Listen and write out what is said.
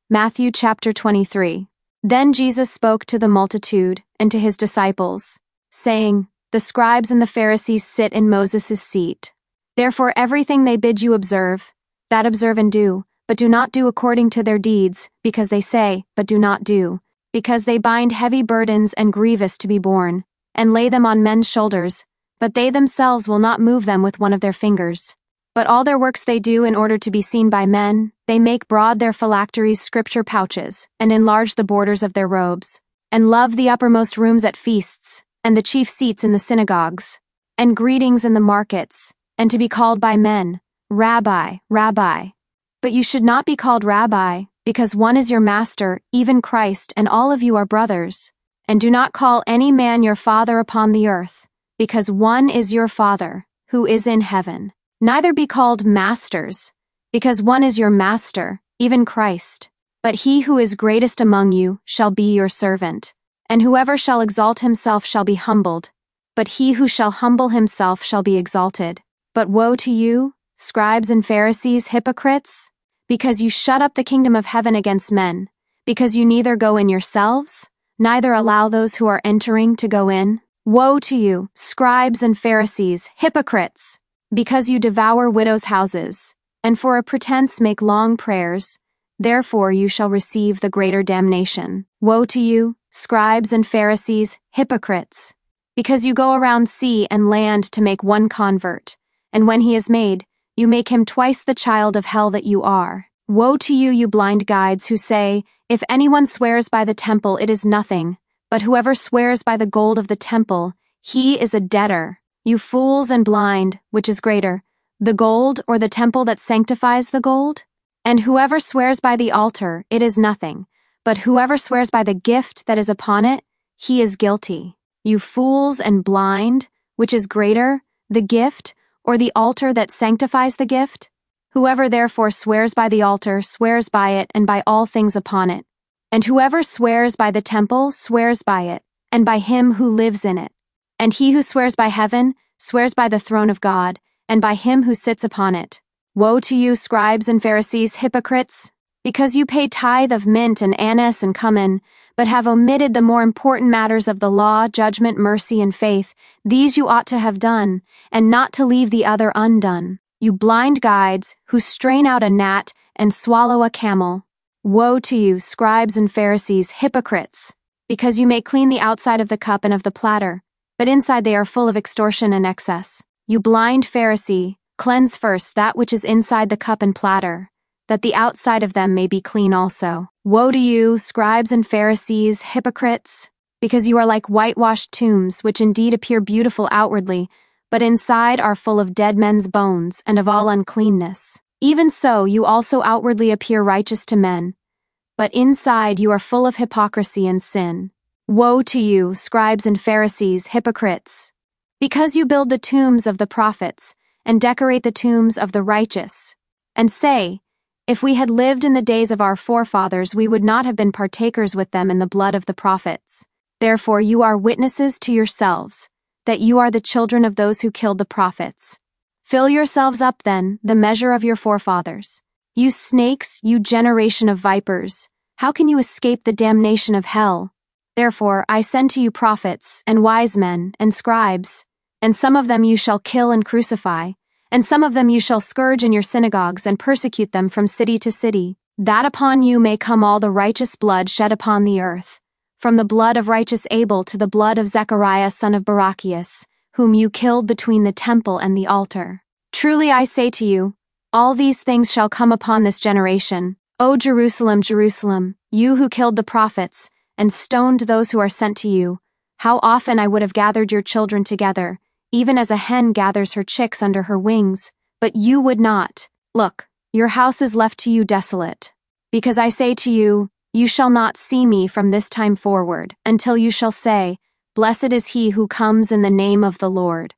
Matthew chapter 23. Then Jesus spoke to the multitude and to his disciples, saying, The scribes and the Pharisees sit in Moses' seat. Therefore everything they bid you observe, that observe and do, but do not do according to their deeds, because they say, but do not do, because they bind heavy burdens and grievous to be borne, and lay them on men's shoulders, but they themselves will not move them with one of their fingers. But all their works they do in order to be seen by men. They make broad their phylacteries scripture pouches, and enlarge the borders of their robes, and love the uppermost rooms at feasts, and the chief seats in the synagogues, and greetings in the markets, and to be called by men, Rabbi, Rabbi. But you should not be called Rabbi, because one is your master, even Christ, and all of you are brothers. And do not call any man your father upon the earth, because one is your Father, who is in heaven. Neither be called masters, because one is your master, even Christ. But he who is greatest among you shall be your servant. And whoever shall exalt himself shall be humbled, but he who shall humble himself shall be exalted. But woe to you, scribes and Pharisees, hypocrites, because you shut up the kingdom of heaven against men, because you neither go in yourselves, neither allow those who are entering to go in. Woe to you, scribes and Pharisees, hypocrites! Because you devour widows' houses, and for a pretense make long prayers, therefore you shall receive the greater damnation. Woe to you, scribes and Pharisees, hypocrites! Because you go around sea and land to make one convert, and when he is made, you make him twice the child of hell that you are. Woe to you, you blind guides, who say, If anyone swears by the temple, it is nothing, but whoever swears by the gold of the temple, he is a debtor. You fools and blind, which is greater, the gold or the temple that sanctifies the gold? And whoever swears by the altar, it is nothing, but whoever swears by the gift that is upon it, he is guilty. You fools and blind, which is greater, the gift or the altar that sanctifies the gift? Whoever therefore swears by the altar swears by it and by all things upon it. And whoever swears by the temple swears by it, and by him who lives in it. And he who swears by heaven swears by the throne of God, and by him who sits upon it. Woe to you, scribes and Pharisees, hypocrites! Because you pay tithe of mint and anise and cumin, but have omitted the more important matters of the law, judgment, mercy, and faith. These you ought to have done, and not to leave the other undone. You blind guides, who strain out a gnat and swallow a camel. Woe to you, scribes and Pharisees, hypocrites! Because you may clean the outside of the cup and of the platter, but inside they are full of extortion and excess. You blind Pharisee, cleanse first that which is inside the cup and platter, that the outside of them may be clean also. Woe to you, scribes and Pharisees, hypocrites! Because you are like whitewashed tombs, which indeed appear beautiful outwardly, but inside are full of dead men's bones and of all uncleanness. Even so, you also outwardly appear righteous to men, but inside you are full of hypocrisy and sin. Woe to you, scribes and Pharisees, hypocrites! Because you build the tombs of the prophets, and decorate the tombs of the righteous, and say, If we had lived in the days of our forefathers, we would not have been partakers with them in the blood of the prophets. Therefore you are witnesses to yourselves, that you are the children of those who killed the prophets. Fill yourselves up then, the measure of your forefathers. You snakes, you generation of vipers, how can you escape the damnation of hell? Therefore I send to you prophets, and wise men, and scribes, and some of them you shall kill and crucify, and some of them you shall scourge in your synagogues and persecute them from city to city, that upon you may come all the righteous blood shed upon the earth, from the blood of righteous Abel to the blood of Zechariah son of Barachias, whom you killed between the temple and the altar. Truly I say to you, all these things shall come upon this generation. O Jerusalem, Jerusalem, you who killed the prophets, and stoned those who are sent to you, how often I would have gathered your children together, even as a hen gathers her chicks under her wings, but you would not. Look, your house is left to you desolate. Because I say to you, you shall not see me from this time forward, until you shall say, Blessed is he who comes in the name of the Lord.